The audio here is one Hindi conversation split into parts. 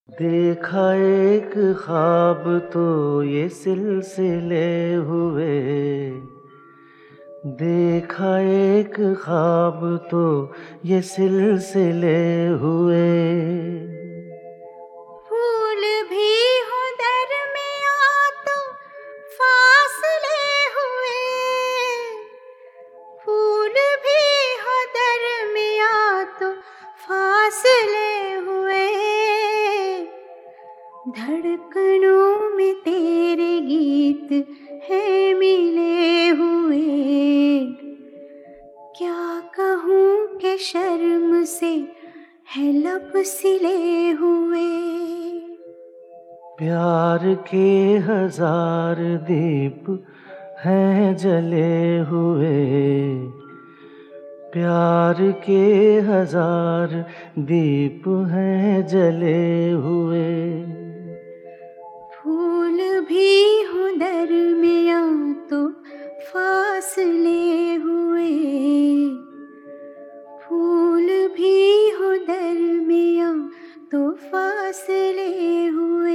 देखा एक ख्वाब तो ये सिलसिले हुए। देखा एक ख्वाब तो ये सिलसिले हुए। फूल भी हो दरमियाँ तो फासले हुए। फूल भी हो दरमियाँ तो फासले हुए। धड़कनों में तेरे गीत है मिले हुए। क्या कहूँ कि शर्म से है लब सिले हुए। प्यार के हजार दीप हैं जले हुए। प्यार के हजार दीप हैं जले हुए। फूल भी हो दरमियाँ तो फासले हुए। फूल भी हो दरमियाँ तो फासले हुए।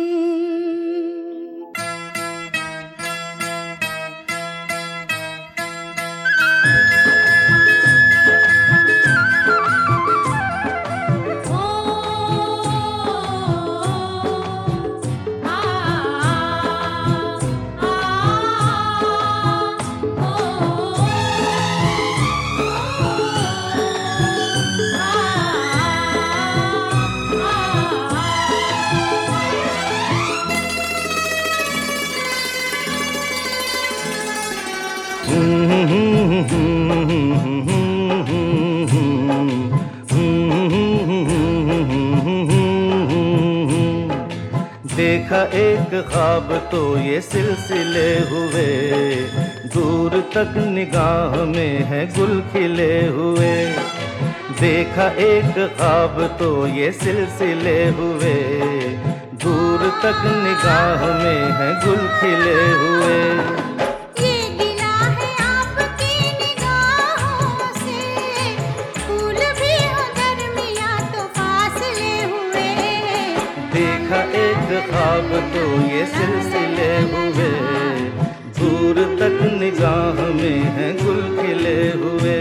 देखा एक ख्वाब तो ये सिलसिले हुए। दूर तक निगाह में है गुल खिले हुए। देखा एक ख्वाब तो ये सिलसिले हुए। दूर तक निगाह में है गुल खिले हुए। ये गिला है आपकी निगाहों से। फूल भी हो दरमियाँ तो फासले हुए। देखा एक ख्वाब तो ये सिलसिले हुए। दूर तक निगाह में है गुल खिले हुए।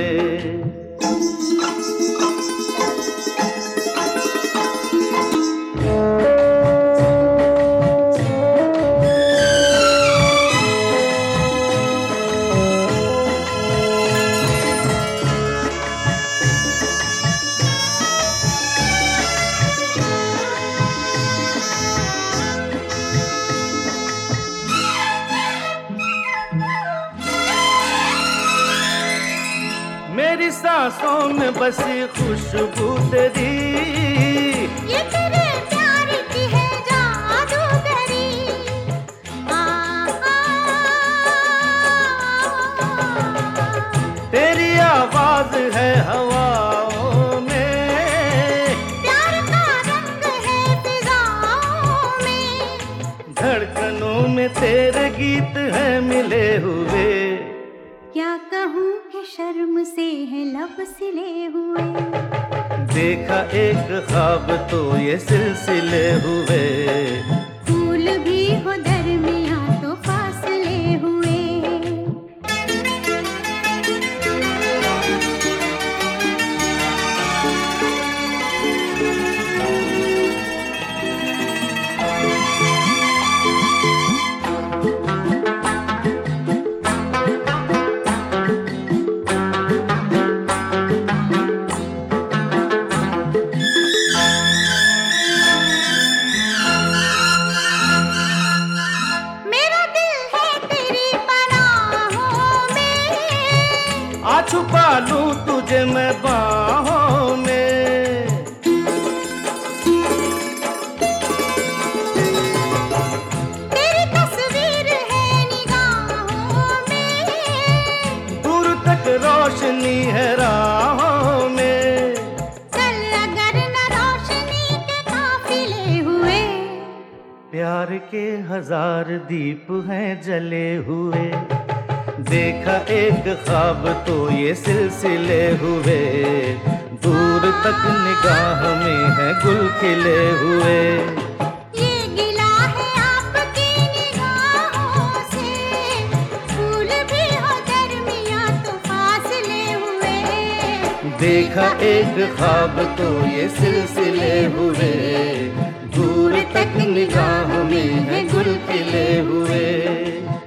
मेरी सांसों में बसी खुशबू तेरी। ये तेरे प्यार की है जादूगरी। तेरी आवाज है हवाओं में। प्यार का रंग है फिजाओं में। धड़कनों में तेरे गीत हैं मिले हुए। क्या कहूँ कि शर्म से है लब सिले हुए। देखा एक ख्वाब तो ये सिलसिले हुए। फूल भी हो दरमियाँ तो फासले हुए। आ छुपा लूं तुझे मैं बाहों में। तेरी तस्वीर है निगाहों में। दूर तक रोशनी है राहों में। चल अगर न रोशनी के काफिले हुए। प्यार के हजार दीप हैं जले हुए। देखा एक ख्वाब तो ये सिलसिले हुए। दूर तक निगाह में है गुल खिले हुए। देखा एक ख्वाब तो ये सिलसिले हुए, दूर तक निगाह में है गुल खिले हुए।